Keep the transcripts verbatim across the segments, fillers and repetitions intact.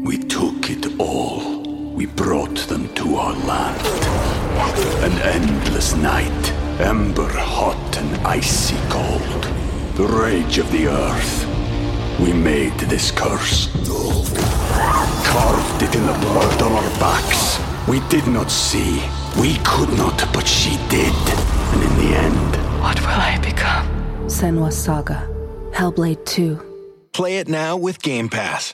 We took it all. We brought them to our land. An endless night, ember hot and icy cold. The rage of the earth. We made this curse. Carved it in the blood on our backs. We did not see. We could not, but she did. And in the end... What will I become? Senua's Saga. Hellblade two. Play it now with Game Pass.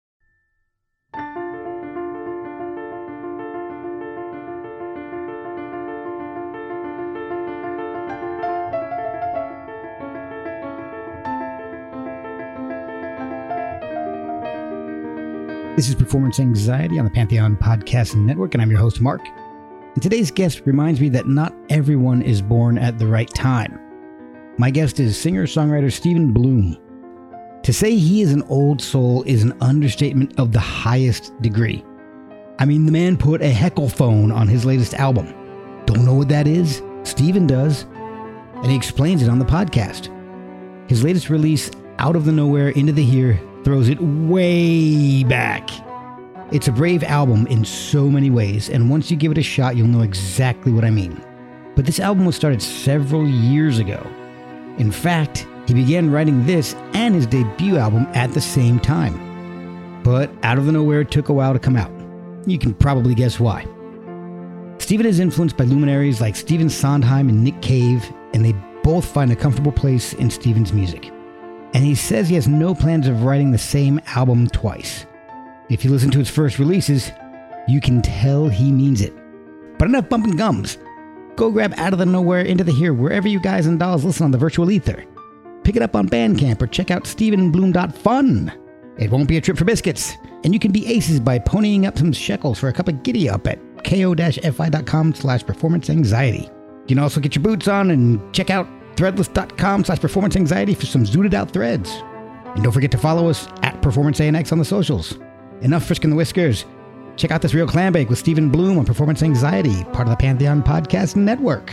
This is Performance Anxiety on the Pantheon Podcast Network, and I'm your host, Mark. And today's guest reminds me that not everyone is born at the right time. My guest is singer-songwriter Steven Bloom. To say he is an old soul is an understatement of the highest degree. I mean, the man put a heckle phone on his latest album. Don't know what that is? Steven does, and he explains it on the podcast. His latest release, Out of the Nowhere Into the Here, throws it way back. It's a brave album in so many ways, and once you give it a shot, you'll know exactly what I mean. But this album was started several years ago. In fact, he began writing this and his debut album at the same time. But Out of the Nowhere took a while to come out. You can probably guess why. Steven is influenced by luminaries like Stephen Sondheim and Nick Cave, and they both find a comfortable place in Steven's music. And he says he has no plans of writing the same album twice. If you listen to his first releases, you can tell he means it. But enough bumping gums. Go grab Out of the Nowhere Into the Here wherever you guys and dolls listen on the virtual ether. Pick it up on Bandcamp or check out steven bloom dot fun. It won't be a trip for biscuits. And you can be aces by ponying up some shekels for a cup of giddy up at ko-fi.com slash performance anxiety. You can also get your boots on and check out threadless.com slash performance anxiety for some zooted out threads. And don't forget to follow us at Performance A N X on the socials. Enough frisking the whiskers. Check out this real clam bake with Steven Bloom on Performance Anxiety, part of the Pantheon Podcast Network.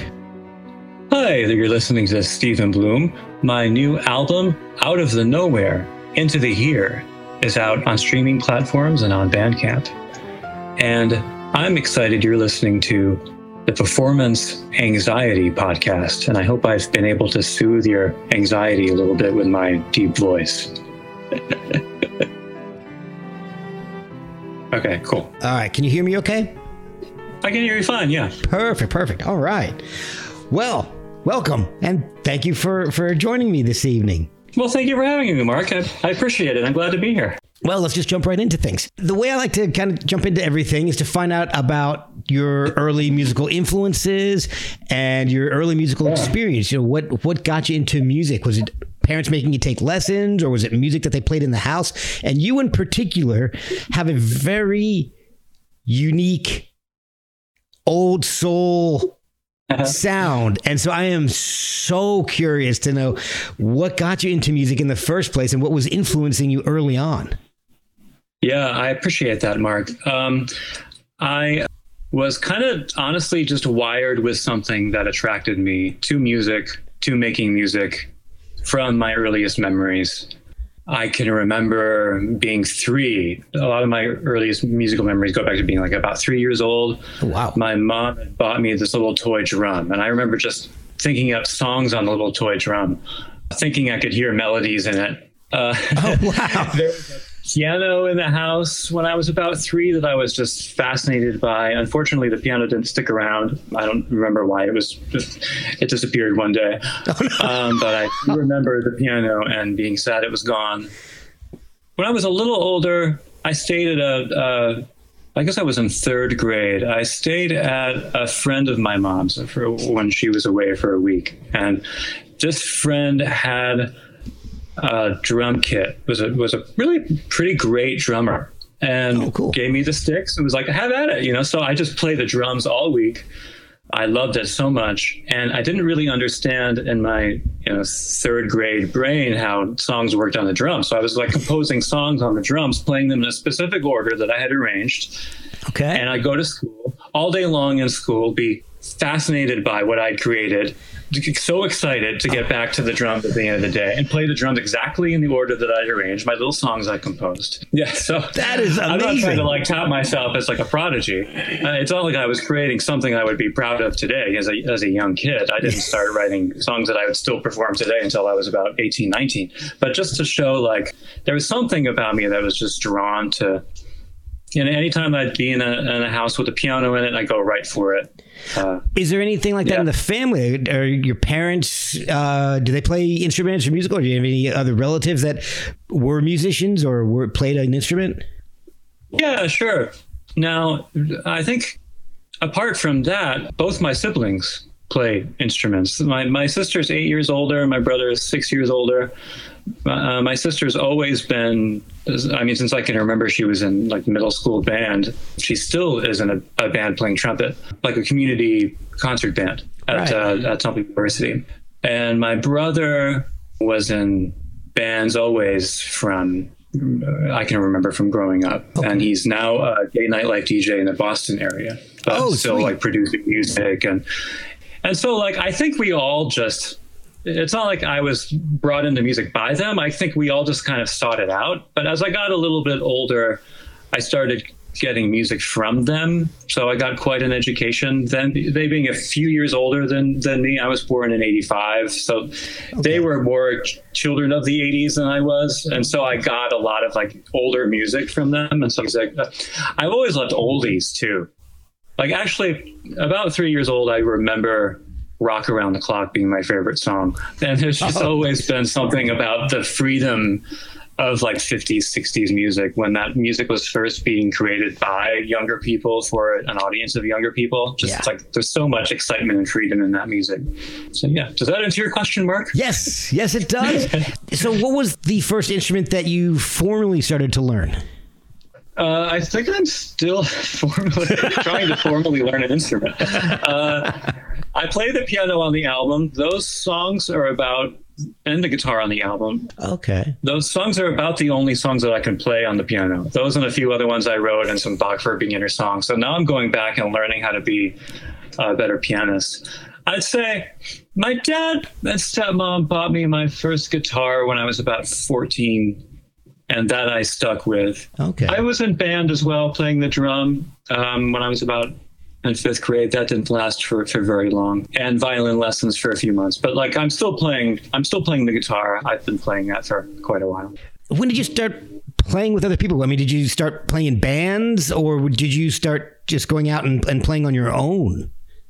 Hi, you're listening to Steven Bloom. My new album, Out of the Nowhere Into the Here, is out on streaming platforms and on Bandcamp. And I'm excited you're listening to the Performance Anxiety Podcast, and I hope I've been able to soothe your anxiety a little bit with my deep voice. Okay, cool. All right, can you hear me okay? I can hear you fine, yeah. Perfect, perfect. All right. Well, welcome, and thank you for, for joining me this evening. Well, thank you for having me, Mark. I, I appreciate it. I'm glad to be here. Well, let's just jump right into things. The way I like to kind of jump into everything is to find out about your early musical influences and your early musical experience. You know, what what got you into music? Was it parents making you take lessons, or was it music that they played in the house? And you in particular have a very unique old soul uh-huh. sound. And so I am so curious to know what got you into music in the first place and what was influencing you early on. Yeah, I appreciate that, Mark. Um, I was kind of honestly just wired with something that attracted me to music, to making music from my earliest memories. I can remember being three. A lot of my earliest musical memories go back to being like about three years old. Oh, wow. My mom had bought me this little toy drum, and I remember just thinking up songs on the little toy drum, thinking I could hear melodies in it. Uh, oh, wow. There was a piano in the house when I was about three that I was just fascinated by. Unfortunately, the piano didn't stick around. I don't remember why. It was just, it disappeared one day. Oh, no. um, but I do remember the piano and being sad it was gone. When I was a little older, I stayed at a, uh, I guess I was in third grade. I stayed at a friend of my mom's for when she was away for a week. And this friend had Uh, drum kit. was a was a really pretty great drummer, and oh, cool. gave me the sticks and was like, have at it, you know. So I just played the drums all week. I loved it so much, and I didn't really understand in my you know third grade brain how songs worked on the drums. So I was like composing songs on the drums, playing them in a specific order that I had arranged. Okay. And I go to school all day long in school, be fascinated by what I'd created, so excited to get back to the drums at the end of the day and play the drums exactly in the order that I'd arranged, my little songs I composed. Yeah, so that is amazing. I'm not trying to like tout myself as like a prodigy. Uh, it's not like I was creating something I would be proud of today as a, as a young kid. I didn't start writing songs that I would still perform today until I was about eighteen, nineteen. But just to show like there was something about me that was just drawn to, you know, anytime I'd be in a, in a house with a piano in it, I go right for it. Uh, Is there anything like yeah. that in the family? Are your parents, uh, do they play instruments or musical? Or do you have any other relatives that were musicians or were played an instrument? Yeah, sure. Now, I think apart from that, both my siblings play instruments. My my sister's eight years older. My brother is six years older. Uh, my sister's always been, I mean, since I can remember, she was in like middle school band. She still is in a, a band playing trumpet, like a community concert band at, right. uh, at Temple University. And my brother was in bands always from, uh, I can remember from growing up. Okay. And he's now a gay nightlife D J in the Boston area. But oh, still sweet. like producing music. And, and so like, I think we all just, it's not like I was brought into music by them. I think we all just kind of sought it out. But as I got a little bit older, I started getting music from them. So I got quite an education. Then they being a few years older than, than me, I was born in eighty-five. So okay. They were more ch- children of the eighties than I was. And so I got a lot of like older music from them. And so like, I've always loved oldies too. Like actually about three years old, I remember Rock Around the Clock being my favorite song. And there's just oh. always been something about the freedom of like fifties, sixties music when that music was first being created by younger people for an audience of younger people. Just yeah. like there's so much excitement and freedom in that music. So yeah, does that answer your question, Mark? Yes, yes, it does. So what was the first instrument that you formally started to learn? Uh, I think I'm still formally trying to formally learn an instrument. Uh, I play the piano on the album. Those songs are about, and the guitar on the album. Okay. Those songs are about the only songs that I can play on the piano. Those and a few other ones I wrote and some Bach for beginner songs. So now I'm going back and learning how to be a better pianist. I'd say my dad and stepmom bought me my first guitar when I was about fourteen. And that I stuck with. Okay. I was in band as well, playing the drum um, when I was about in fifth grade. That didn't last for, for very long. And violin lessons for a few months. But like I'm still playing, I'm still playing the guitar. I've been playing that for quite a while. When did you start playing with other people? I mean, did you start playing in bands or did you start just going out and, and playing on your own?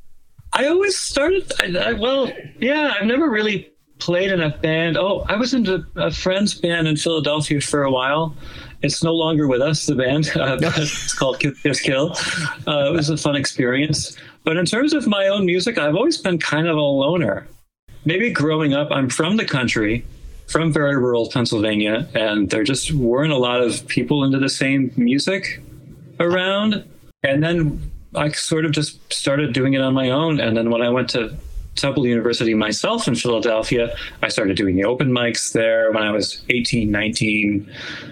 I always started, I, I, well, yeah, I've never really played in a band. Oh, I was in a, a friend's band in Philadelphia for a while. It's no longer with us, the band. Uh, it's called Kiss Kiss Kill. Uh, it was a fun experience. But in terms of my own music, I've always been kind of a loner. Maybe growing up, I'm from the country, from very rural Pennsylvania, and there just weren't a lot of people into the same music around. And then I sort of just started doing it on my own. And then when I went to Temple University myself in Philadelphia, I started doing the open mics there when I was eighteen, nineteen,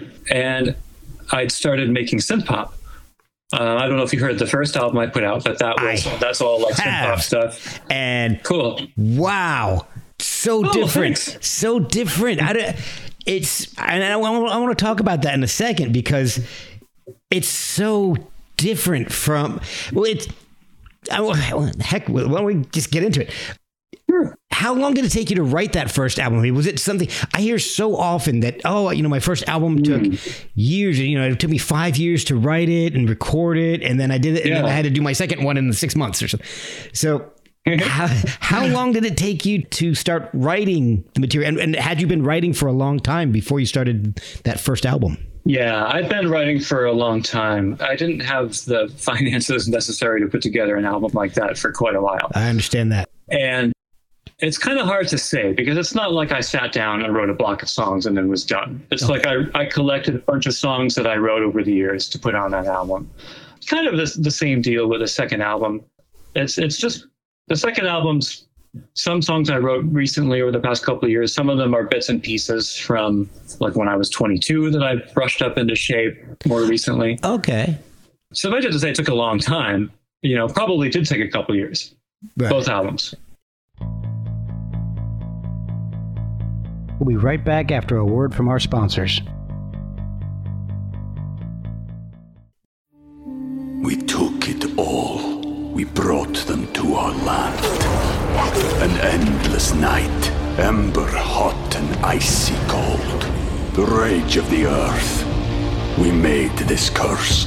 and I'd started making synth pop. Uh, I don't know if you heard the first album I put out, but that was I that's all like synth pop stuff. And cool. Wow, so oh, different, thanks. so different. I don't, it's and I, I want to talk about that in a second because it's so different from well, it's. I, heck, why don't we just get into it? Sure. How long did it take you to write that first album? I mean, was it something I hear so often that, oh, you know, my first album took mm. years. You know, it took me five years to write it and record it. And then I did it. Yeah. And then I had to do my second one in six months or so. So how, how long did it take you to start writing the material? And, and had you been writing for a long time before you started that first album? Yeah, I've been writing for a long time. I didn't have the finances necessary to put together an album like that for quite a while. I understand that. And it's kind of hard to say because it's not like I sat down and wrote a block of songs and then was done. It's okay. like I, I collected a bunch of songs that I wrote over the years to put on that album. It's kind of the, the same deal with the second album. It's it's just the second album's some songs I wrote recently over the past couple of years. Some of them are bits and pieces from like when I was twenty-two that I brushed up into shape more recently. Okay. So if I just say it took a long time, you know, probably did take a couple of years, right. Both albums. We'll be right back after a word from our sponsors. We took it all. We brought them to our land. An endless night, ember hot and icy cold. The rage of the earth. We made this curse.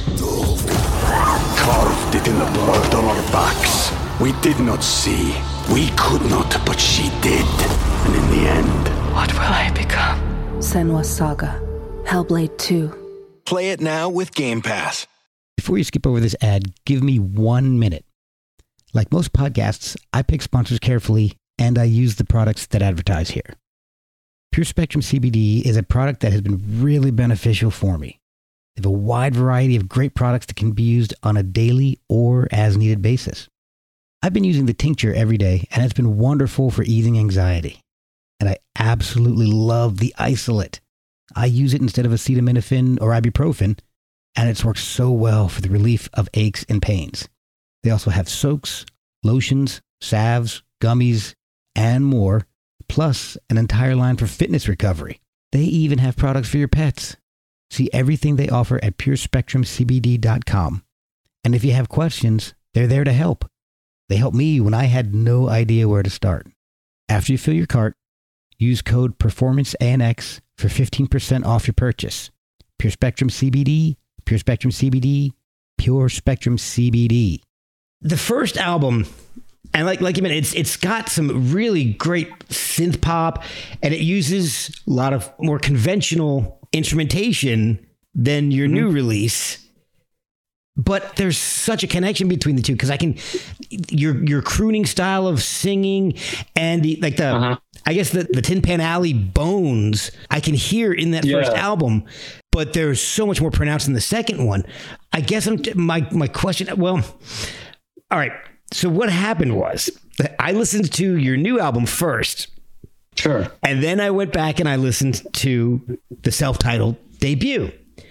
Carved it in the blood on our backs. We did not see. We could not, but she did. And in the end... What will I become? Senua's Saga. Hellblade two. Play it now with Game Pass. Before you skip over this ad, give me one minute. Like most podcasts, I pick sponsors carefully, and I use the products that advertise here. Pure Spectrum C B D is a product that has been really beneficial for me. They have a wide variety of great products that can be used on a daily or as needed basis. I've been using the tincture every day, and it's been wonderful for easing anxiety. And I absolutely love the isolate. I use it instead of acetaminophen or ibuprofen, and it's worked so well for the relief of aches and pains. They also have soaks, lotions, salves, gummies, and more, plus an entire line for fitness recovery. They even have products for your pets. See everything they offer at pure spectrum c b d dot com. And if you have questions, they're there to help. They helped me when I had no idea where to start. After you fill your cart, use code PERFORMANCE-A N X for fifteen percent off your purchase. Pure Spectrum C B D, Pure Spectrum C B D, Pure Spectrum C B D. The first album, and like like you mentioned, it's it's got some really great synth pop, and it uses a lot of more conventional instrumentation than your mm-hmm. new release. But there's such a connection between the two because I can your your crooning style of singing and the like the uh-huh. I guess the, the Tin Pan Alley bones I can hear in that yeah. first album, but there's so much more pronounced in the second one. I guess I'm my my question. Well, all right. So what happened was I listened to your new album first. Sure. And then I went back and I listened to the self-titled debut.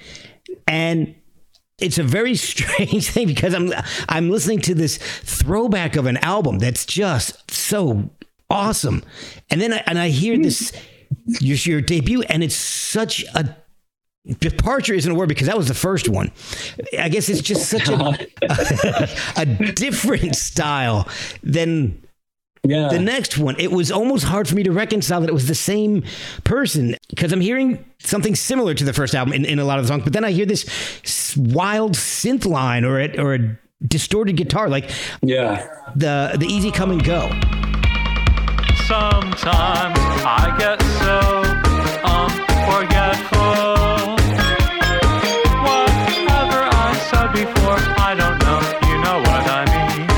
And it's a very strange thing because I'm I'm listening to this throwback of an album that's just so awesome. And then I, and I hear this your, your debut, and it's such a departure isn't a word because that was the first one. I guess it's just such a, a, a different style than yeah. the next one. It was almost hard for me to reconcile that it was the same person because I'm hearing something similar to the first album in, in a lot of the songs, but then I hear this wild synth line or a, or a distorted guitar, like yeah, the the easy come and go. Sometimes I get so unforgetful. Before, I don't know, you know what I mean.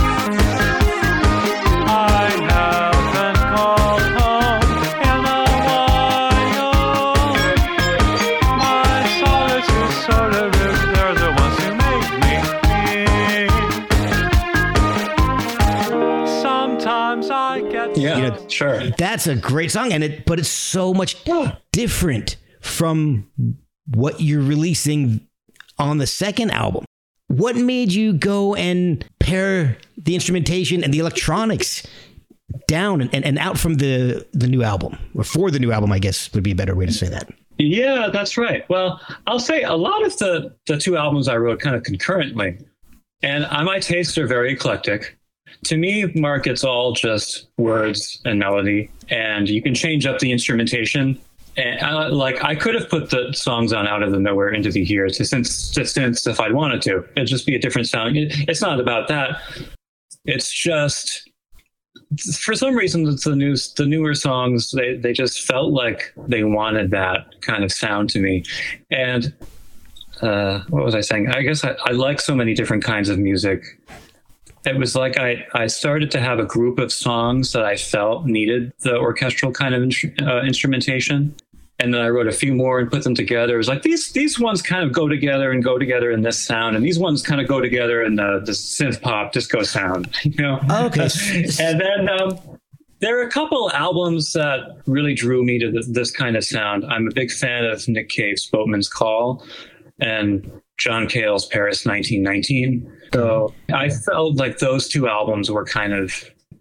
I haven't called home in a while. My solitude sort of is, they're the ones who make me feel. Sometimes I get yeah, you know, sure. That's a great song, and it but it's so much different from what you're releasing on the second album. What made you go and pare the instrumentation and the electronics down and, and, and out from the, the new album? Or for the new album, I guess would be a better way to say that. Yeah, that's right. Well, I'll say a lot of the, the two albums I wrote kind of concurrently. And my tastes are very eclectic. To me, Mark, it's all just words and melody. And you can change up the instrumentation. And I, like I could have put the songs on Out of the Nowhere Into the Here to synth, to synths if I'd wanted to. It'd just be a different sound. It, it's not about that. It's just for some reason the new the newer songs they they just felt like they wanted that kind of sound to me. And uh, what was I saying? I guess I, I like so many different kinds of music. It was like I, I started to have a group of songs that I felt needed the orchestral kind of in, uh, instrumentation. And then I wrote a few more and put them together. It was like these these ones kind of go together and go together in this sound. And these ones kind of go together in the, the synth pop disco sound, you know? Okay. And then um, there are a couple albums that really drew me to this, this kind of sound. I'm a big fan of Nick Cave's Boatman's Call and John Cale's Paris nineteen nineteen. So I felt like those two albums were kind of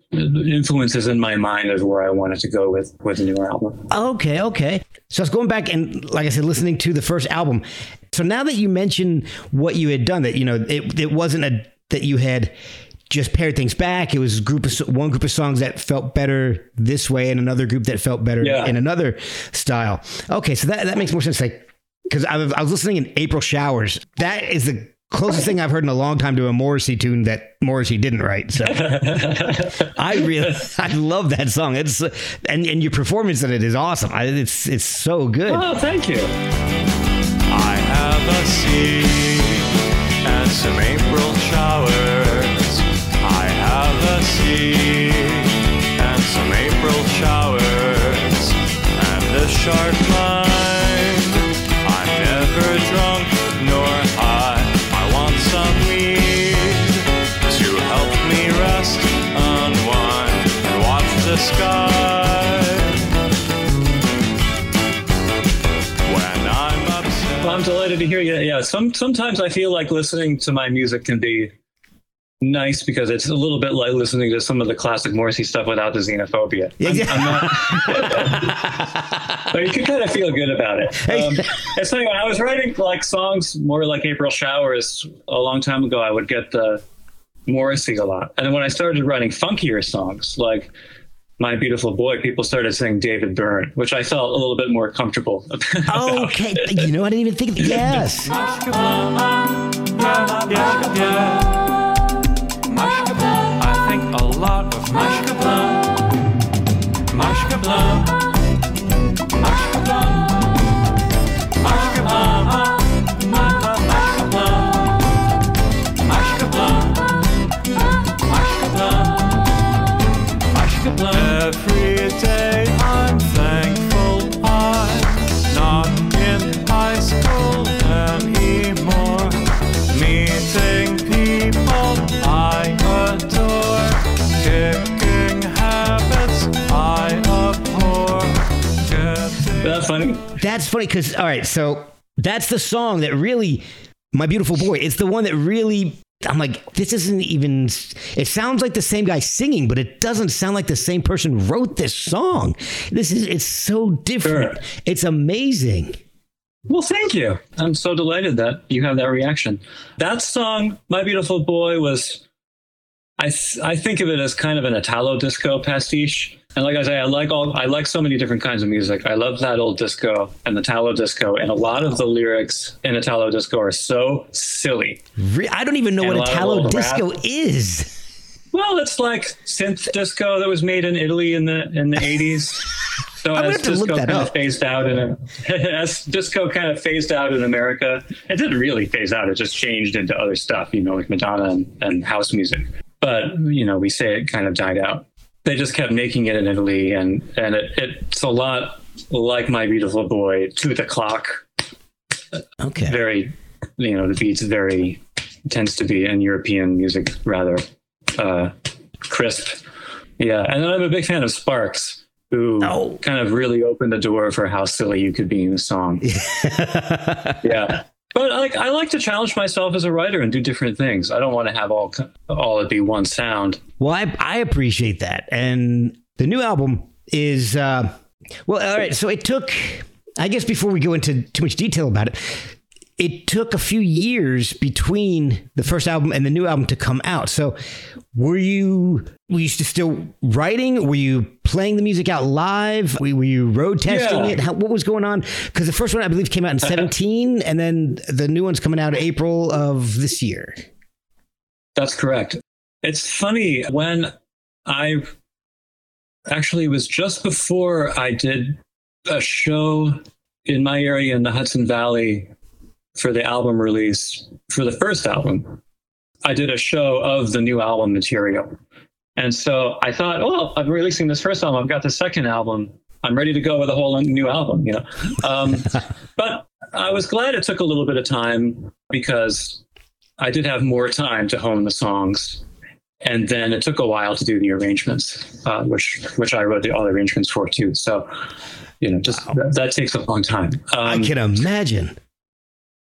influences in my mind of where I wanted to go with with the new album. Okay, okay. So I was going back and, like I said, listening to the first album. So now that you mention what you had done, that, you know, it, it wasn't a that you had just pared things back. It was group of, one group of songs that felt better this way and another group that felt better yeah. in another style. Okay, so that, that makes more sense. Like, because I was, I was listening in April Showers. That is the closest thing I've heard in a long time to a Morrissey tune that Morrissey didn't write. So I really, I love that song. It's and, and your performance in it is awesome. I, it's it's so good. Oh, thank you. I have a sea and some April showers. I have a sea and some April showers and a sharp line. I'm never drunk nor high. I want some weed to help me rest, unwind, and watch the sky. When I'm upset. Well, I'm delighted to hear you. Yeah, some sometimes I feel like listening to my music can be nice because it's a little bit like listening to some of the classic Morrissey stuff without the xenophobia. I'm, I'm not, but you can kind of feel good about it. Um, it's funny, when I was writing like songs more like April Showers a long time ago, I would get the Morrissey a lot. And then when I started writing funkier songs like My Beautiful Boy, people started saying David Byrne, which I felt a little bit more comfortable about. Oh, okay. You know, I didn't even think of it. Yes. I think a lot of Mashka Blum, Mashka Blum, Mashka Blum, Mashka Blum, Mashka Blum, Mashka Blum, Mashka Blum, Mashka Blum. Every day I'm thankful I'm not in high school anymore. Meeting people I adore, kicking habits I abhor. Getting... That's funny. That's funny because, all right, so that's the song that really, My Beautiful Boy, it's the one that really, I'm like, this isn't even, it sounds like the same guy singing, but it doesn't sound like the same person wrote this song. This is, it's so different. Sure. It's amazing. Well, thank you. I'm so delighted that you have that reaction. That song, My Beautiful Boy, was, I th- I think of it as kind of an Italo disco pastiche. And like I say, I like all, I like so many different kinds of music. I love that old disco and the Italo disco. And a lot of the lyrics in Italo disco are so silly. Re- I don't even know And what a lot of Italo old disco rap. is. Well, it's like synth disco that was made in Italy in the in the eighties. So I'm gonna as have to look disco that kind up. of phased out in a, as disco kind of phased out in America, it didn't really phase out. It just changed into other stuff, you know, like Madonna and, and house music. But you know, we say it kind of died out. They just kept making it in Italy, and and it, it's a lot like My Beautiful Boy, to the clock. Okay. Very, you know, the beats very tends to be in European music rather uh, crisp. Yeah, and then I'm a big fan of Sparks, who Oh. kind of really opened the door for how silly you could be in a song. Yeah. But like, I like to challenge myself as a writer and do different things. I don't want to have all all it be one sound. Well, I, I appreciate that. And the new album is, uh, well, all right. So it took, I guess before we go into too much detail about it, it took a few years between the first album and the new album to come out. So were you, were you still writing? Were you playing the music out live? Were, were you road testing Yeah. it? How, what was going on? Because the first one, I believe, came out in seventeen, and then the new one's coming out in April of this year. That's correct. It's funny, when I actually, it was just before I did a show in my area in the Hudson Valley for the album release for the first album. I did a show of the new album material. And so I thought, oh, I'm releasing this first album. I've got the second album. I'm ready to go with a whole new album, you know. Um, but I was glad it took a little bit of time because I did have more time to hone the songs. And then it took a while to do the arrangements, uh, which which I wrote the, all the arrangements for too. So, you know, just Wow. that, that takes a long time. Um, I can imagine.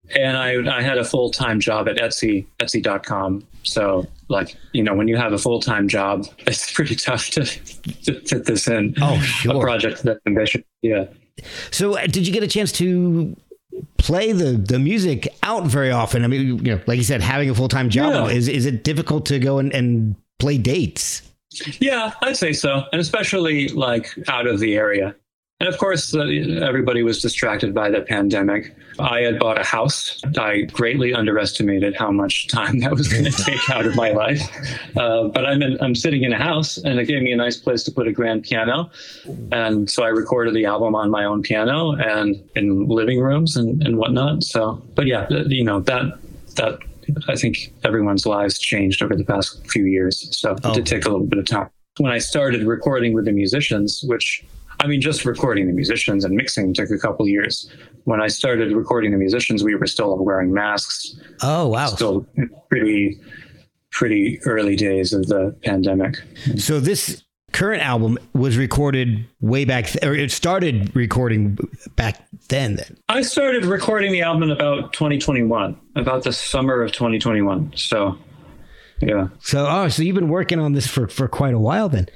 And I, I had a full-time job at Etsy, Etsy dot com. So, like, you know, when you have a full-time job, it's pretty tough to, to fit this in. Oh, sure. A project that ambitious. Yeah. So uh, did you get a chance to play the, the music out very often? I mean, you know, like you said, having a full-time job, Yeah. is, is it difficult to go and, and play dates? Yeah, I'd say so. And especially like out of the area. And of course, uh, everybody was distracted by the pandemic. I had bought a house. I greatly underestimated how much time that was going to take out of my life. Uh, but I'm in, I'm sitting in a house, and it gave me a nice place to put a grand piano. And so I recorded the album on my own piano and in living rooms and, and whatnot. So, but yeah, you know, that that I think everyone's lives changed over the past few years. So Oh. it did take a little bit of time. When I started recording with the musicians, which I mean, just recording the musicians and mixing took a couple years. When I started recording the musicians, we were still wearing masks. Oh, wow. Still pretty, pretty early days of the pandemic. So this current album was recorded way back, th- or it started recording back then then. I started recording the album about twenty twenty-one, about the summer of twenty twenty-one. So, yeah. So, oh, so you've been working on this for, for quite a while then.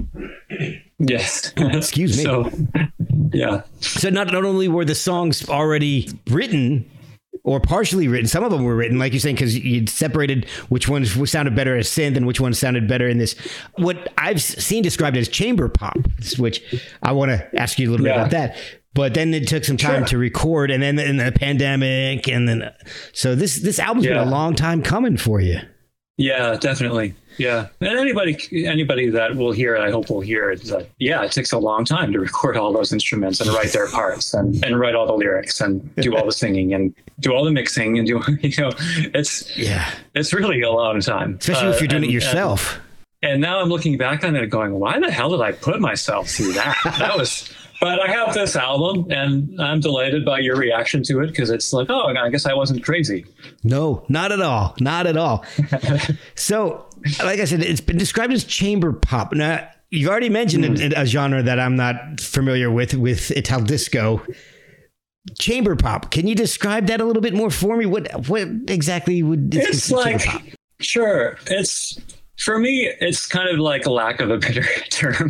Yes. Excuse me. So, yeah. So not, not only were the songs already written or partially written, some of them were written, like you're saying, because you'd separated which ones sounded better as synth and which ones sounded better in this, what I've seen described as chamber pop, which I want to ask you a little bit Yeah. about that. But then it took some time Sure. to record, and then in the pandemic, and then so this this album's Yeah. been a long time coming for you. Yeah, definitely. Yeah. And anybody anybody that will hear it, I hope will hear it, that, yeah, it takes a long time to record all those instruments and write their parts and, and write all the lyrics and do all the singing and do all the mixing and do, you know, it's, Yeah, it's really a long time. especially Uh, if you're doing and- it yourself. And, and now I'm looking back on it going, why the hell did I put myself through that? That was, but I have this album and I'm delighted by your reaction to it because it's like, oh, I guess I wasn't crazy. No, not at all. Not at all. So, like I said, it's been described as chamber pop. Now, you've already mentioned Mm. a, a genre that I'm not familiar with, with Ital Disco. Chamber pop. Can you describe that a little bit more for me? What what exactly would is It's considered like, chamber pop? sure. It's, for me, it's kind of like a lack of a better term.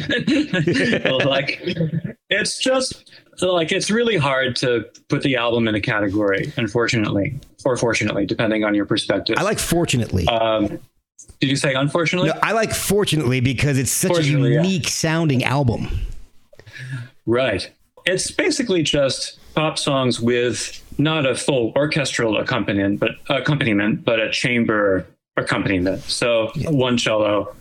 Like, it's just like, it's really hard to put the album in a category, unfortunately, or fortunately, depending on your perspective. I like fortunately. Um, did you say unfortunately? no, I like fortunately because it's such a Fortunately, yeah. unique sounding album. Right. It's basically just pop songs with not a full orchestral accompaniment, but accompaniment, but a chamber accompaniment. So one cello.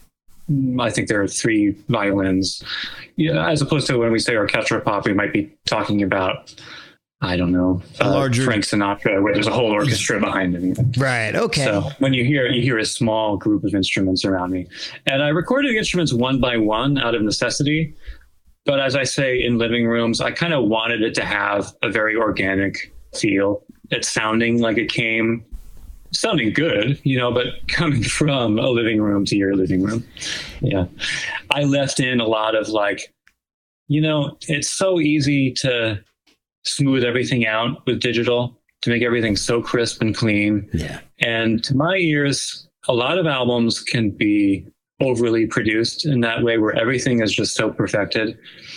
I think there are three violins. Yeah, as opposed to when we say orchestral pop, we might be talking about, I don't know, A uh, larger- Frank Sinatra, where there's a whole orchestra behind him. Even. Right. Okay. So when you hear you hear a small group of instruments around me, and I recorded the instruments one by one out of necessity. But as I say, in living rooms, I kind of wanted it to have a very organic feel. It's sounding like it came, sounding good, you know, but coming from a living room to your living room. Yeah. I left in a lot of like, you know, it's so easy to smooth everything out with digital, to make everything so crisp and clean. Yeah. And to my ears, a lot of albums can be overly produced in that way where everything is just so perfected.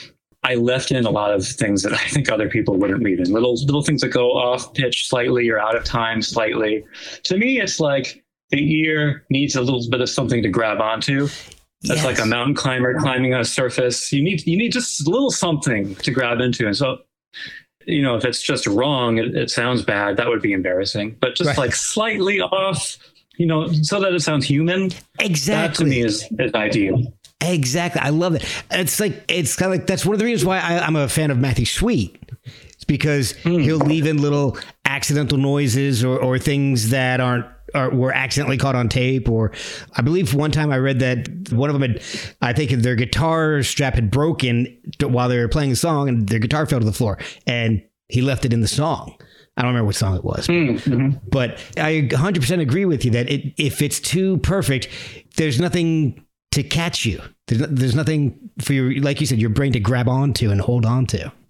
I left in a lot of things that I think other people wouldn't leave in. Little little things that go off pitch slightly or out of time slightly. To me, it's like the ear needs a little bit of something to grab onto. That's Yes. like a mountain climber climbing on a surface. You need you need just a little something to grab into. And so, you know, if it's just wrong, it, it sounds bad. That would be embarrassing. But just Right. like slightly off, you know, so that it sounds human. That to Exactly. me is, is ideal. Exactly. I love it. It's like, it's kind of like, that's one of the reasons why I, I'm a fan of Matthew Sweet. It's because he'll leave in little accidental noises or, or things that aren't, are, were accidentally caught on tape. Or I believe one time I read that one of them had, I think their guitar strap had broken while they were playing the song and their guitar fell to the floor and he left it in the song. I don't remember what song it was, Mm-hmm. but I one hundred percent agree with you that it, if it's too perfect, there's nothing to catch you. There's, there's nothing for your, like you said, your brain to grab onto and hold on to.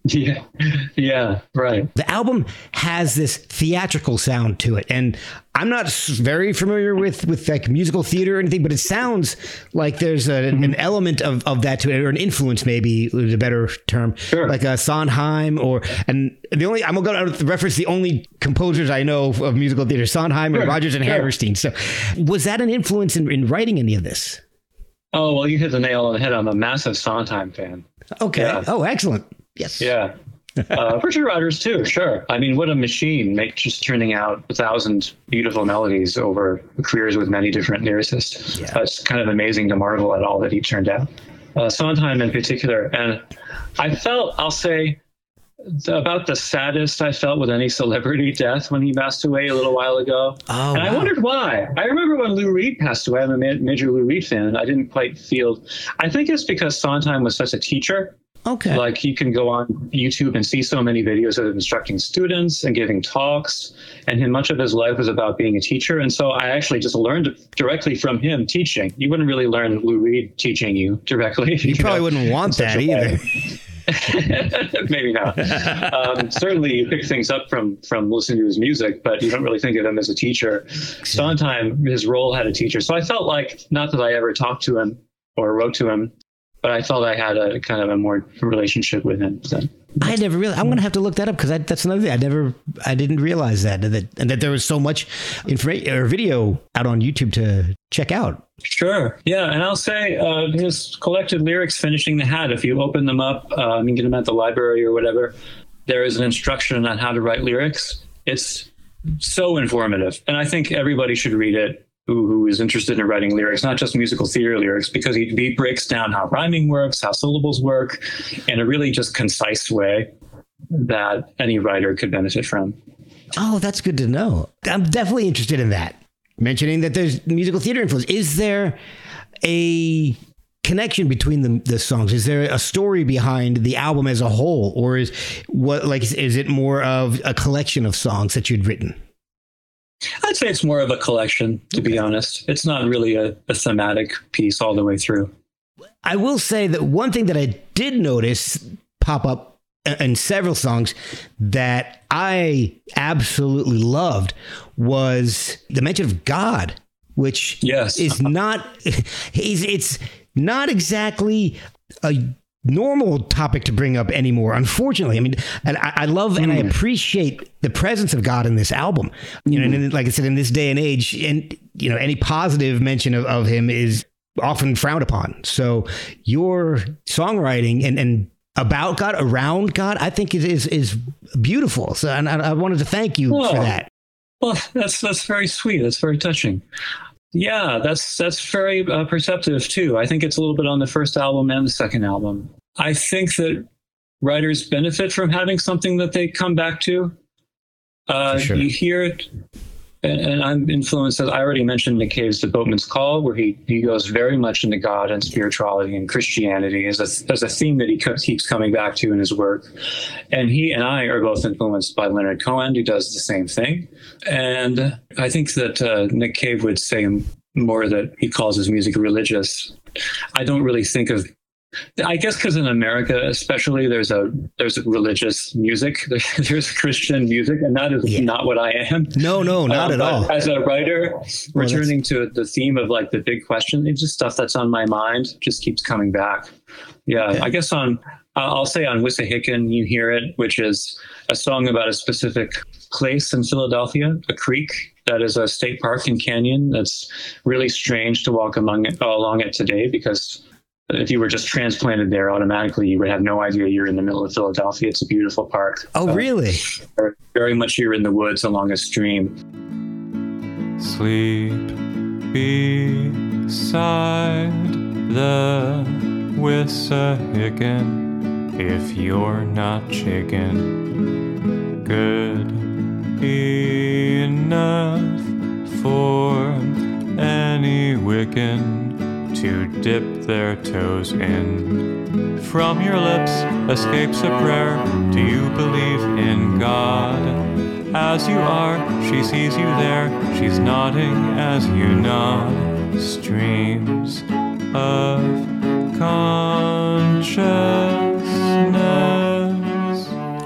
Yeah, yeah, right. The album has this theatrical sound to it, and I'm not s- very familiar with with like musical theater or anything, but it sounds like there's a, Mm-hmm. an element of, of that to it, or an influence, maybe is a better term, Sure. like a Sondheim, or and the only I'm going to reference the only composers I know of, of musical theater, Sondheim and Sure, Rodgers and sure. Hammerstein. So, was that an influence in, in writing any of this? Oh, well, you hit the nail on the head. I'm a massive Sondheim fan. Okay. Yeah. Oh, excellent. Yes. Yeah. Uh, Richard Rodgers too, sure. I mean, what a machine, make, just turning out a thousand beautiful melodies over careers with many different lyricists. Yeah. Uh, it's kind of amazing to marvel at all that he turned out. Uh, Sondheim in particular. And I felt, I'll say, the, about the saddest I felt with any celebrity death when he passed away a little while ago. Oh, and I wow. wondered why. I remember when Lou Reed passed away. I'm a ma- major Lou Reed fan. And I didn't quite feel, I think it's because Sondheim was such a teacher. Okay. Like you can go on YouTube and see so many videos of him instructing students and giving talks. And him, much of his life was about being a teacher. And so I actually just learned directly from him teaching. You wouldn't really learn Lou Reed teaching you directly. you probably know, wouldn't want in such that a either. way. Maybe not. Um, certainly, you pick things up from from listening to his music, but you don't really think of him as a teacher. Sondheim, his role had a teacher, so I felt like, not that I ever talked to him or wrote to him, but I felt I had a kind of a more relationship with him then. I never really. I'm going to have to look that up because that's another thing. I never. I didn't realize that that and that there was so much information or video out on YouTube to check out. Sure. Yeah. And I'll say uh, his collected lyrics, Finishing the Hat, if you open them up, uh, I mean, get them at the library or whatever, there is an instruction on how to write lyrics. It's so informative. And I think everybody should read it who, who is interested in writing lyrics, not just musical theater lyrics, because he, he breaks down how rhyming works, how syllables work in a really just concise way that any writer could benefit from. Oh, that's good to know. I'm definitely interested in that. Mentioning that there's musical theater influence. Is there a connection between the, the songs? Is there a story behind the album as a whole? Or is what like is it more of a collection of songs that you'd written? I'd say it's more of a collection, to be honest. It's not really a, a thematic piece all the way through. I will say that one thing that I did notice pop up in several songs that I absolutely loved was the mention of God, which Yes. is not, it's, it's not exactly a normal topic to bring up anymore, unfortunately. I mean, and I, I love and I appreciate the presence of God in this album. You know, and like I said, in this day and age, and you know, any positive mention of, of him is often frowned upon. So your songwriting and, and about God, around God, I think is is, is beautiful. So and I, I wanted to thank you Well, for that. Well, that's that's very sweet. That's very touching. Yeah, that's that's very uh, perceptive too. I think it's a little bit on the first album and the second album. I think that writers benefit from having something that they come back to. Uh, For sure. You hear it, and, and I'm influenced, as I already mentioned, Nick Cave's The Boatman's Call, where he, he goes very much into God and spirituality and Christianity as a, as a theme that he co- keeps coming back to in his work. And he and I are both influenced by Leonard Cohen, who does the same thing. And I think that uh, Nick Cave would say more that he calls his music religious. I don't really think of, I guess because in America, especially, there's a there's a religious music, there's Christian music, and that is Yeah. not what I am. No, no, not Um, at but all. As a writer, Well, returning to the theme of like the big question, it's just stuff that's on my mind just keeps coming back. Yeah, Okay. I guess on I'll say on Wissahickon, You Hear It, which is a song about a specific place in Philadelphia, a creek that is a state park and canyon. That's really strange to walk among it, along it today, because if you were just transplanted there, automatically you would have no idea you're in the middle of Philadelphia. It's a beautiful park. Oh, Uh, really? Very much you're in the woods along a stream. Sleep beside the Wissahickon if you're not chicken. Good enough for any Wiccan to dip their toes in. From your lips escapes a prayer. Do you believe in God? As you are, she sees you there. She's nodding as you nod. Streams of consciousness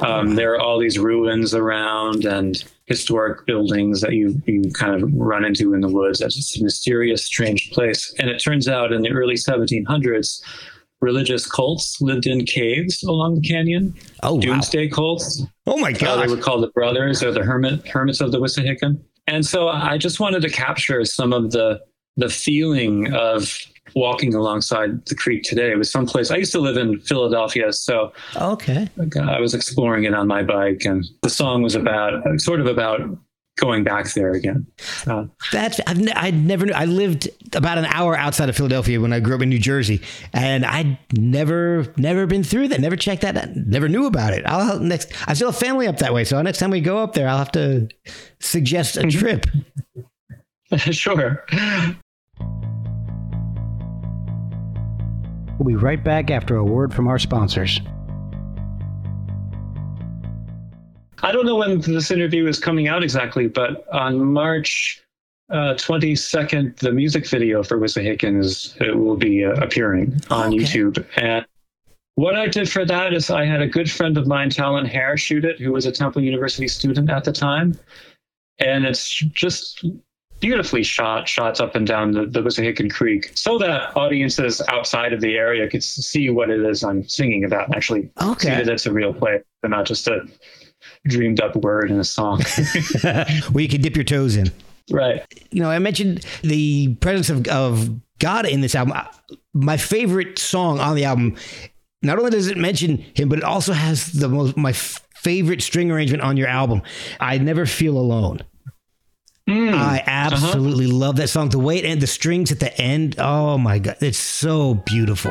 Um, there are all these ruins around and historic buildings that you, you kind of run into in the woods. That's just a mysterious, strange place. And it turns out in the early seventeen hundreds, religious cults lived in caves along the canyon. Oh, Doomsday wow. cults. Oh my Uh, God. they were called the Brothers or the Hermit Hermits of the Wissahickon. And so I just wanted to capture some of the the feeling of walking alongside the creek today. It was someplace. I used to live in Philadelphia, so Okay. I was exploring it on my bike, and the song was about sort of about going back there again. Uh, That's I've ne- I never knew. I lived about an hour outside of Philadelphia when I grew up in New Jersey, and I'd never never been through that. Never checked that. out, Never knew about it. I'll next. I still have family up that way, so next time we go up there, I'll have to suggest a trip. sure. We'll be right back after a word from our sponsors. I don't know when this interview is coming out exactly, but on March uh, twenty-second, the music video for Wissahickon is it will be uh, appearing on Okay. YouTube. And what I did for that is I had a good friend of mine, Talon Hare, shoot it, who was a Temple University student at the time. And it's just beautifully shot, shots up and down the, the Wissahickon Creek, so that audiences outside of the area could see what it is I'm singing about and actually Okay. see that it's a real place and not just a dreamed up word in a song. Where you can dip your toes in. Right. You know, I mentioned the presence of, of God in this album. My favorite song on the album, not only does it mention him, but it also has the most my f- favorite string arrangement on your album. I Never Feel Alone. Mm. I absolutely love that song. The way it and the strings at the end. Oh my God, it's so beautiful.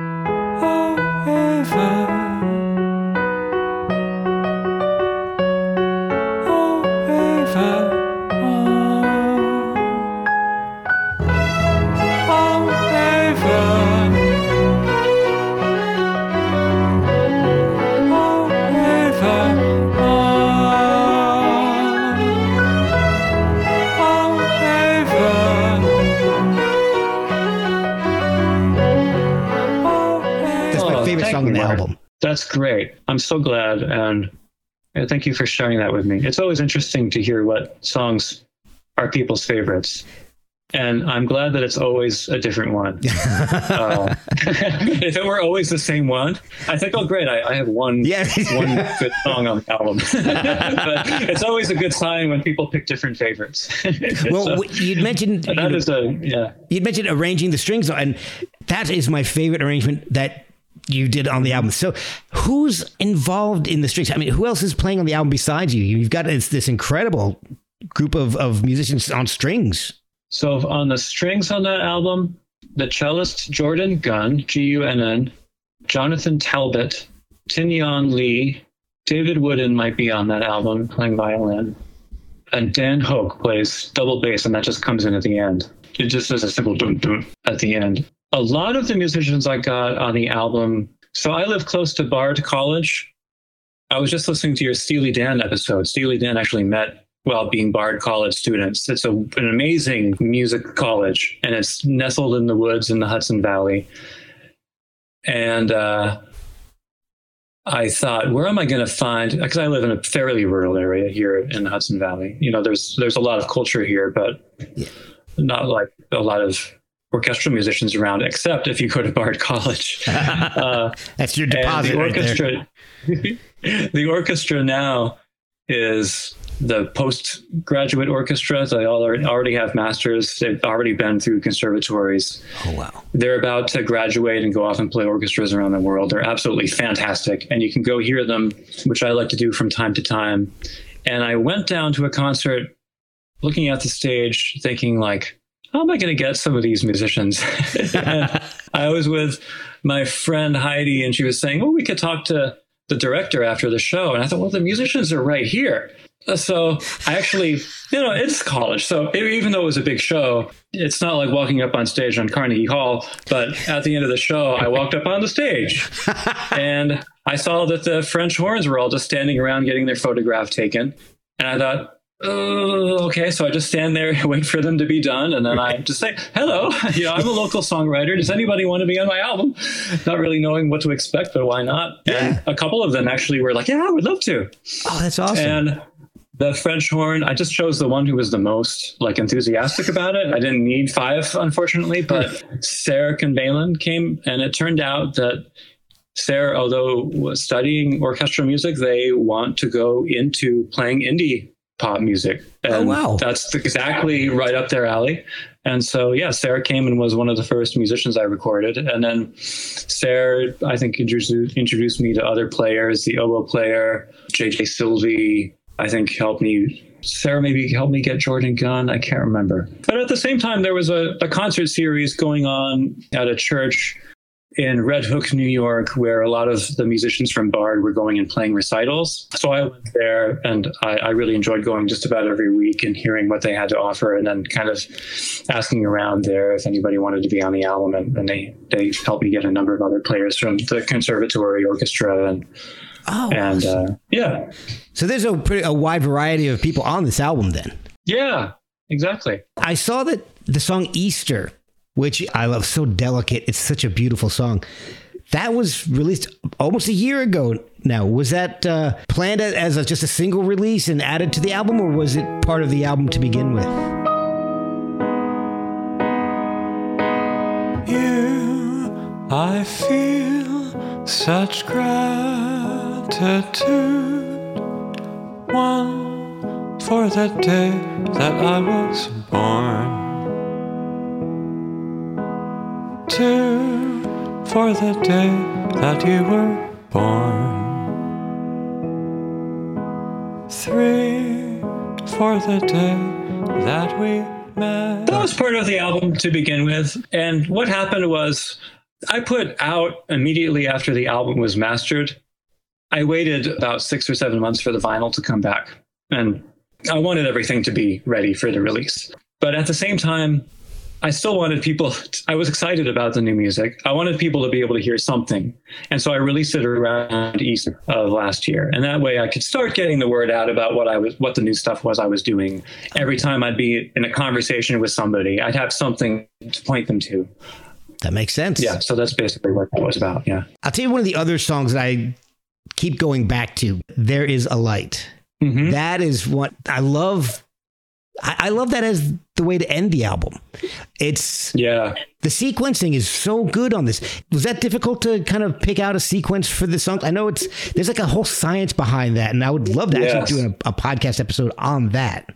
That's my Oh, favorite thank song on you, the Mark. album. That's great. I'm so glad. And uh, thank you for sharing that with me. It's always interesting to hear what songs are people's favorites. And I'm glad that it's always a different one. uh, if it were always the same one, I think, oh, great, I, I have one, Yeah. one good song on the album. But it's always a good sign when people pick different favorites. Well, So, w- you'd mentioned that is a, yeah. you'd mentioned arranging the strings, and that is my favorite arrangement that you did on the album. So, who's involved in the strings? I mean, who else is playing on the album besides you? You've got this, this incredible group of, of musicians on strings. So on the strings on that album, the cellist Jordan Gunn, G U N N, Jonathan Talbot, Tinyon Lee, David Wooden might be on that album playing violin, and Dan Hoke plays double bass, and that just comes in at the end. It just does a simple dum dum at the end. A lot of the musicians I got on the album, so I live close to Bard College. I was just listening to your Steely Dan episode. Steely Dan actually met while being Bard College students. It's a, an amazing music college, and it's nestled in the woods in the Hudson Valley. And uh, I thought, where am I going to find, because I live in a fairly rural area here in the Hudson Valley. You know, there's there's a lot of culture here, but Yeah. not like a lot of orchestral musicians around, except if you go to Bard College. Uh, That's your and deposit the right there. orchestra, the orchestra now is the postgraduate orchestra. They all are, already have masters. They've already been through conservatories. Oh, wow. They're about to graduate and go off and play orchestras around the world. They're absolutely fantastic. And you can go hear them, which I like to do from time to time. And I went down to a concert looking at the stage thinking like, how am I going to get some of these musicians? And I was with my friend Heidi, and she was saying, oh, we could talk to the director after the show. And I thought, well, the musicians are right here. So I actually, you know, it's college. So even though it was a big show, it's not like walking up on stage on Carnegie Hall. But at the end of the show, I walked up on the stage and I saw that the French horns were all just standing around getting their photograph taken. And I thought, oh, okay. So I just stand there and wait for them to be done. And then I just say, hello, you know, I'm a local songwriter. Does anybody want to be on my album? Not really knowing what to expect, but why not? Yeah. And a couple of them actually were like, yeah, I would love to. Oh, that's awesome. And the French horn, I just chose the one who was the most like enthusiastic about it. I didn't need five, unfortunately, but Sarah Kinbalin came, and it turned out that Sarah, although was studying orchestral music, they want to go into playing indie pop music. And oh, wow. That's exactly right up their alley. And so, yeah, Sarah came and was one of the first musicians I recorded. And then Sarah, I think, introduced, introduced me to other players, the oboe player, J J Sylvie, I think helped me. Sarah maybe helped me get Jordan Gunn. I can't remember. But at the same time, there was a, a concert series going on at a church in Red Hook, New York, where a lot of the musicians from Bard were going and playing recitals. So I went there, and I, I really enjoyed going just about every week and hearing what they had to offer, and then kind of asking around there if anybody wanted to be on the album. And, and they, they helped me get a number of other players from the conservatory orchestra. And Oh, and uh, yeah. So there's a pretty a wide variety of people on this album then. Yeah, exactly. I saw that the song Easter, which I love, so delicate. It's such a beautiful song. That was released almost a year ago now. Was that uh, planned as a, just a single release and added to the album, or was it part of the album to begin with? You, I feel such gratitude. One, for the day that I was born. Two, for the day that you were born. Three, for the day that we met. That was part of the album to begin with. And what happened was I put out immediately after the album was mastered. I waited about six or seven months for the vinyl to come back. And I wanted everything to be ready for the release. But at the same time, I still wanted people, I was excited about the new music. I wanted people to be able to hear something. And so I released it around Easter of last year. And that way I could start getting the word out about what I was, what the new stuff was I was doing. Every time I'd be in a conversation with somebody, I'd have something to point them to. That makes sense. Yeah. So that's basically what that was about. Yeah. I'll tell you one of the other songs that I keep going back to. There Is a Light. Mm-hmm. That is what I love. I, I love that as the way to end the album. It's yeah. The sequencing is so good on this. Was that difficult to kind of pick out a sequence for the song? I know it's there's like a whole science behind that, and I would love to yes. actually do a, a podcast episode on that.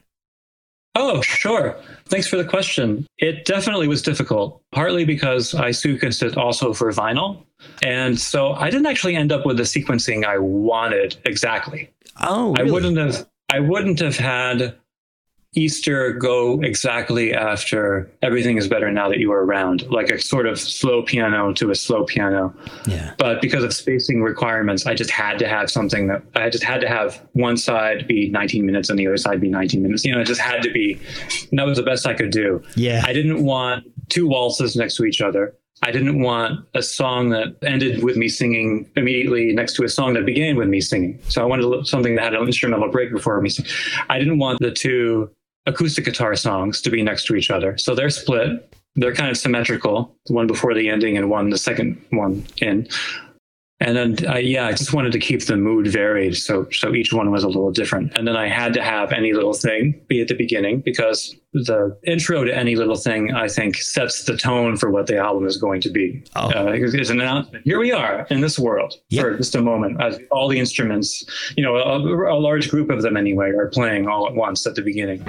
Oh, sure. Thanks for the question. It definitely was difficult, partly because I sequenced it also for vinyl. And so I didn't actually end up with the sequencing I wanted exactly. Oh, really? I wouldn't have I wouldn't have had Easter go exactly after Everything Is Better Now That You Are Around, like a sort of slow piano to a slow piano. Yeah. But because of spacing requirements, I just had to have something that I just had to have one side be nineteen minutes and the other side be nineteen minutes. You know, it just had to be, and that was the best I could do. Yeah. I didn't want two waltzes next to each other. I didn't want a song that ended with me singing immediately next to a song that began with me singing. So I wanted something that had an instrumental break before me singing. I didn't want the two acoustic guitar songs to be next to each other. So they're split. They're kind of symmetrical, the one before the ending and one, the second one in. And then, I, yeah, I just wanted to keep the mood varied. So, so each one was a little different. And then I had to have Any Little Thing be at the beginning, because the intro to Any Little Thing, I think, sets the tone for what the album is going to be. Oh. Uh, it's an announcement. Here we are in this world Yep. for just a moment, as all the instruments, you know, a, a large group of them anyway, are playing all at once at the beginning.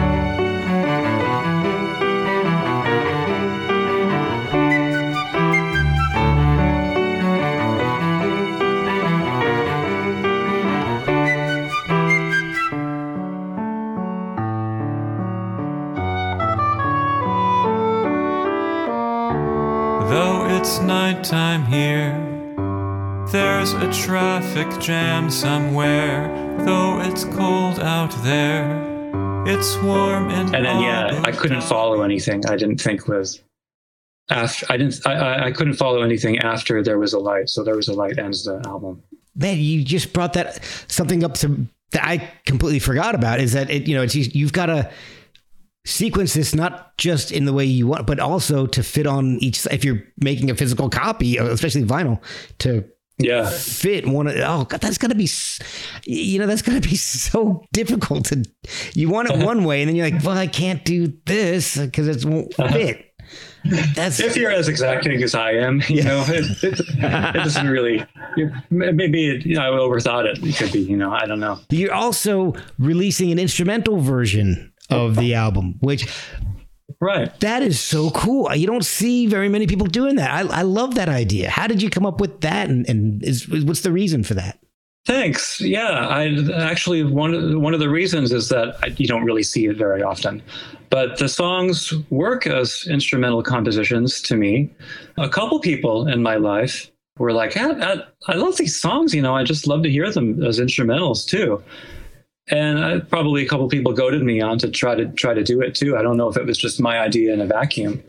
Though it's nighttime here, there's a traffic jam somewhere. Though it's cold out there, it's warm in And then, yeah, all I couldn't follow anything. I didn't think was after. I didn't. I, I, I couldn't follow anything after There Was a Light. So There Was a Light ends the album. Man, you just brought that something up to that I completely forgot about is that it, you know, it's, you've got to sequence this not just in the way you want, but also to fit on each, if you're making a physical copy, especially vinyl, to yeah fit one. Oh God, that's gotta be, you know, that's gotta be so difficult to, you want it one way and then you're like, well, I can't do this because it won't fit. That's if you're as exacting as I am, you yeah. know, it, it, it doesn't really, maybe it, you know, I overthought it. It could be, you know, I don't know. You're also releasing an instrumental version of the album, which right. That is so cool. You don't see very many people doing that. I, I love that idea. How did you come up with that? And, and is, what's the reason for that? Thanks. Yeah, I actually one of one of the reasons is that I, you don't really see it very often, but the songs work as instrumental compositions to me. A couple people in my life were like, I, I, I love these songs. You know, I just love to hear them as instrumentals too. And I, probably a couple people goaded me on to try to try to do it too. I don't know if it was just my idea in a vacuum,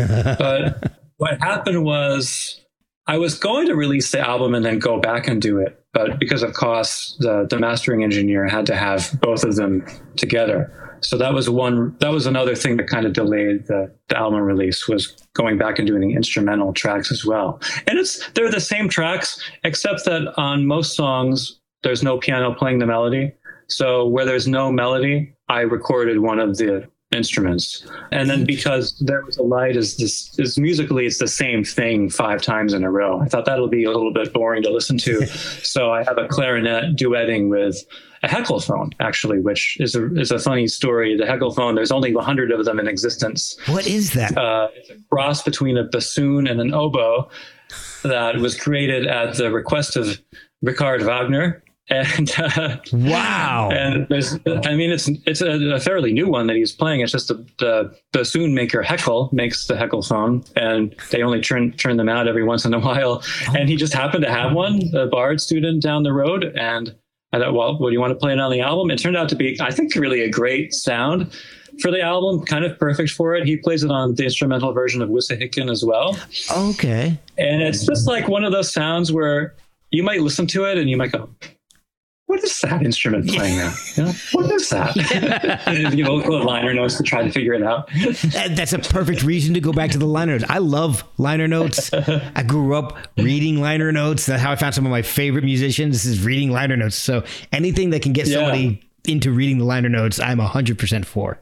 but what happened was I was going to release the album and then go back and do it. But because of costs, the, the mastering engineer had to have both of them together. So that was one, that was another thing that kind of delayed the, the album release, was going back and doing instrumental tracks as well. And it's, they're the same tracks, except that on most songs, there's no piano playing the melody. So where there's no melody, I recorded one of the instruments. And then because There Was a Light is this is musically it's the same thing five times in a row. I thought that'll be a little bit boring to listen to. So I have a clarinet duetting with a heckelphone, actually, which is a is a funny story. The heckelphone, there's only a hundred of them in existence. What is that? Uh, it's a cross between a bassoon and an oboe that was created at the request of Richard Wagner. And uh, wow! And there's, I mean, it's it's a, a fairly new one that he's playing. It's just the, the bassoon maker Heckel makes the heckelphone, and they only turn turn them out every once in a while. Oh. And he just happened to have one, a Bard student down the road, and I thought, well, what do you want to play it on the album? It turned out to be, I think, really a great sound for the album, kind of perfect for it. He plays it on the instrumental version of Wissahickon as well. Okay. And it's just like one of those sounds where you might listen to it and you might go, what is that instrument playing now? You know, what is that? You know, look at liner notes to try to figure it out. That's a perfect reason to go back to the liner notes. I love liner notes. I grew up reading liner notes. That's how I found some of my favorite musicians, is reading liner notes. So anything that can get yeah. somebody into reading the liner notes, I'm one hundred percent for.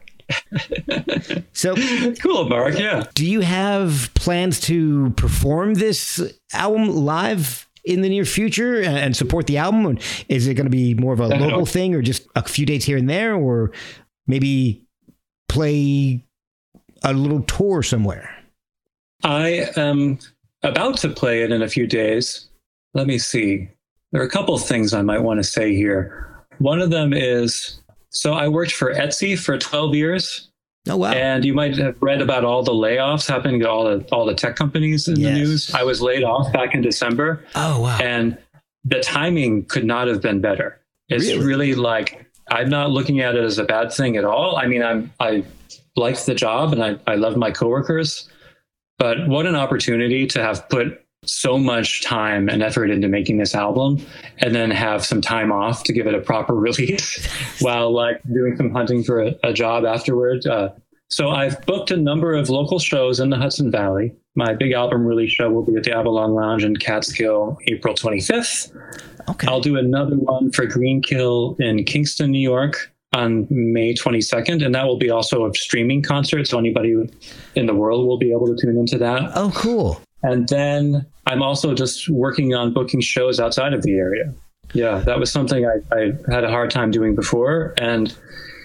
So cool, Mark. Yeah. Do you have plans to perform this album live in the near future and support the album? Or is it going to be more of a local know. thing, or just a few dates here and there, or maybe play a little tour somewhere? I am about to play it in a few days. Let me see. There are a couple of things I might want to say here. One of them is, so I worked for Etsy for twelve years. Oh, wow. And you might have read about all the layoffs happening to all the all the tech companies in yes. the news. I was laid off back in December. Oh, wow. And the timing could not have been better. It's really, really like, I'm not looking at it as a bad thing at all. I mean, I'm, I liked the job and I, I love my coworkers, but what an opportunity to have put so much time and effort into making this album and then have some time off to give it a proper release while like doing some hunting for a, a job afterward. Uh, so I've booked a number of local shows in the Hudson Valley. My big album release show will be at the Avalon Lounge in Catskill, April twenty-fifth. Okay. I'll do another one for Greenkill in Kingston, New York on May twenty-second. And that will be also a streaming concert. So anybody in the world will be able to tune into that. Oh, cool. And then I'm also just working on booking shows outside of the area. Yeah, that was something I, I had a hard time doing before. And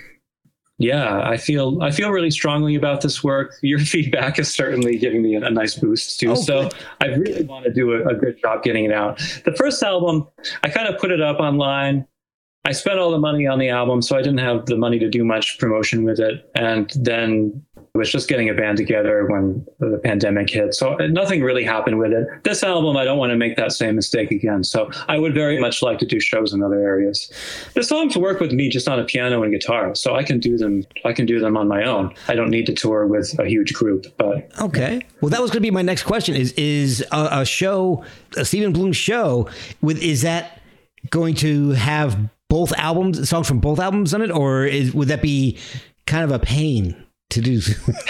yeah, I feel I feel really strongly about this work. Your feedback is certainly giving me a, a nice boost too. Oh, so good. I really want to do a, a good job getting it out. The first album, I kind of put it up online. I spent all the money on the album, so I didn't have the money to do much promotion with it. And then I was just getting a band together when the pandemic hit. So nothing really happened with it. This album, I don't want to make that same mistake again. So I would very much like to do shows in other areas. The songs work with me just on a piano and guitar, so I can do them. I can do them on my own. I don't need to tour with a huge group. But okay, well, that was going to be my next question. Is is a, a show, a Stephen Bloom show, with is that going to have both albums, songs from both albums on it, or is, would that be kind of a pain to do?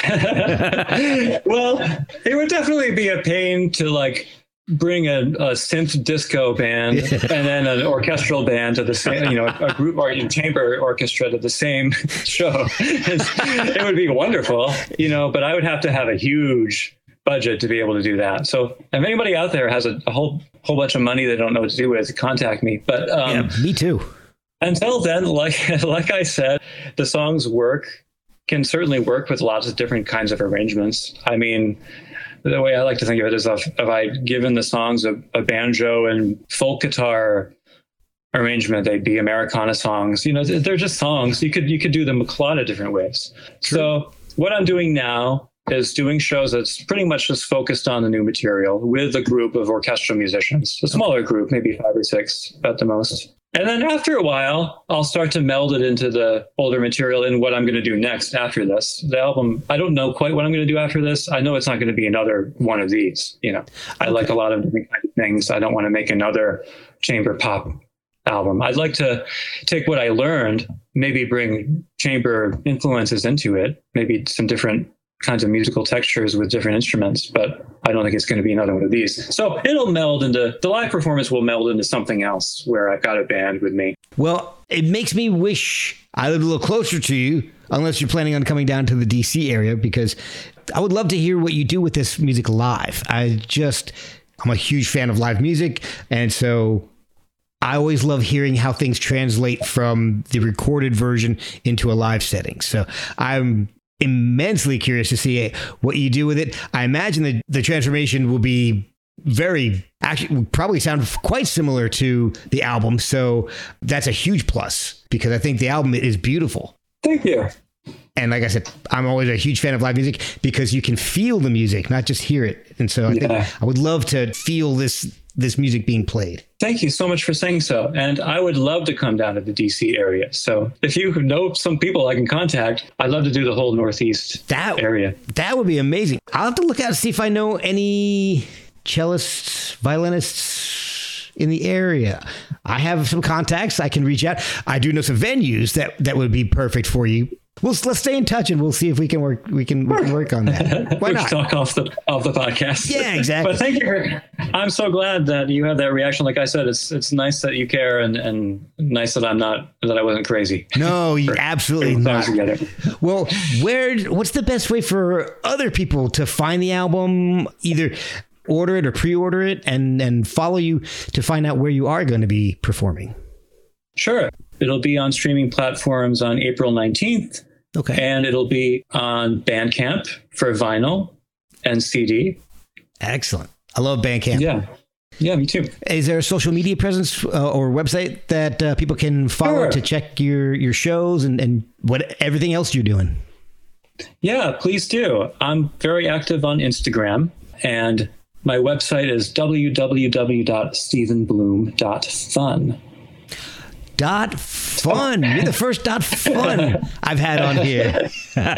Well, it would definitely be a pain to like bring a, a synth disco band and then an orchestral band to the same, you know, a group or a chamber orchestra to the same show. It would be wonderful, you know, but I would have to have a huge budget to be able to do that. So if anybody out there has a, a whole whole bunch of money they don't know what to do with, contact me. But um, yeah, me too. Until then, like like I said, the songs work, can certainly work with lots of different kinds of arrangements. I mean, the way I like to think of it is if, if I'd given the songs a, a banjo and folk guitar arrangement, they'd be Americana songs. You know, they're just songs. You could you could do them a lot of different ways. True. So what I'm doing now is doing shows that's pretty much just focused on the new material with a group of orchestral musicians, a smaller group, maybe five or six at the most. And then after a while, I'll start to meld it into the older material in what I'm going to do next after this. The album, I don't know quite what I'm going to do after this. I know it's not going to be another one of these. You know, I okay. like a lot of different kinds of things. I don't want to make another chamber pop album. I'd like to take what I learned, maybe bring chamber influences into it, maybe some different kinds of musical textures with different instruments, but I don't think it's going to be another one of these. So it'll meld into, the live performance will meld into something else where I've got a band with me. Well, it makes me wish I lived a little closer to you, unless you're planning on coming down to the D C area, because I would love to hear what you do with this music live. I just, I'm a huge fan of live music, and so I always love hearing how things translate from the recorded version into a live setting. So I'm immensely curious to see what you do with it. I imagine that the transformation will be very, actually will probably sound quite similar to the album. So that's a huge plus, because I think the album is beautiful. Thank you. And like I said, I'm always a huge fan of live music because you can feel the music, not just hear it. And so I yeah. think I would love to feel this this music being played. Thank you so much for saying so. And I would love to come down to the D C area. So if you know some people I can contact, I'd love to do the whole Northeast that, area. That would be amazing. I'll have to look out and see if I know any cellists, violinists in the area. I have some contacts. I can reach out. I do know some venues that, that would be perfect for you. We'll, let's stay in touch and we'll see if we can work. We can, we can work on that. Why we not? Can talk off the off the podcast. Yeah, exactly. But thank you. For, I'm so glad that you have that reaction. Like I said, it's it's nice that you care, and, and nice that I'm not that I wasn't crazy. No, you absolutely not. Together. Well, where? What's the best way for other people to find the album? Either order it or pre-order it, and and follow you to find out where you are going to be performing. Sure, it'll be on streaming platforms on April nineteenth. Okay. And it'll be on Bandcamp for vinyl and C D. Excellent. I love Bandcamp. Yeah. Yeah, me too. Is there a social media presence uh, or website that uh, people can follow sure. to check your, your shows and, and what everything else you're doing? Yeah, please do. I'm very active on Instagram, and my website is w w w dot stephen bloom dot fun. Dot fun. You're the first dot fun I've had on here.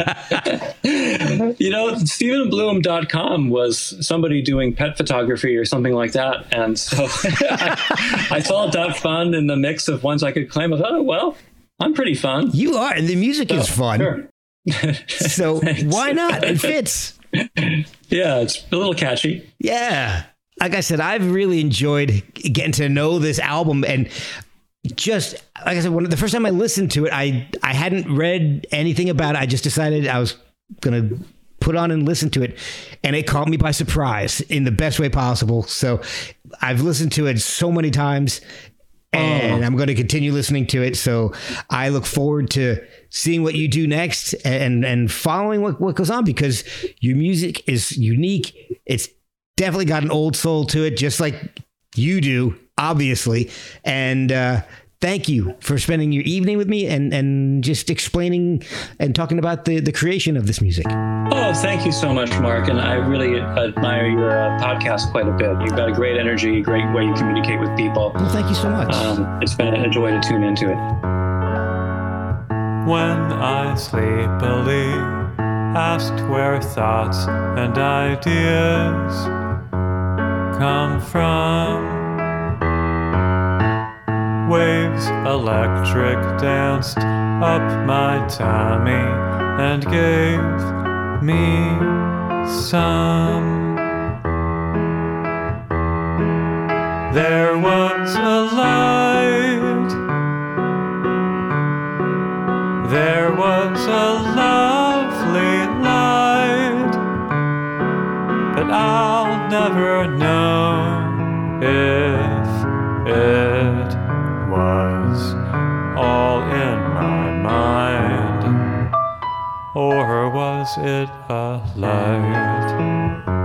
You know, stephen bloom dot com was somebody doing pet photography or something like that. And so I, I saw dot fun in the mix of ones I could claim. I thought, oh, well, I'm pretty fun. You are. And the music so, is fun. Sure. So why not? It fits. Yeah, it's a little catchy. Yeah. Like I said, I've really enjoyed getting to know this album, and just like I said, when the first time I listened to it, I I hadn't read anything about it. I just decided I was going to put on and listen to it, and it caught me by surprise in the best way possible. So I've listened to it so many times, and oh. I'm going to continue listening to it. So I look forward to seeing what you do next and and following what, what goes on, because your music is unique. It's definitely got an old soul to it, just like you do, obviously. And uh, thank you for spending your evening with me and, and just explaining and talking about the, the creation of this music. Oh, thank you so much, Mark. And I really admire your uh, podcast quite a bit. You've got a great energy, great way you communicate with people. Well, thank you so much. Um, it's been a joy to tune into it. When I sleepily asked where thoughts and ideas come from, waves electric danced up my tummy and gave me some. There was a light, there was a lovely light, but I'll never know if it was all in my mind, or was it a light?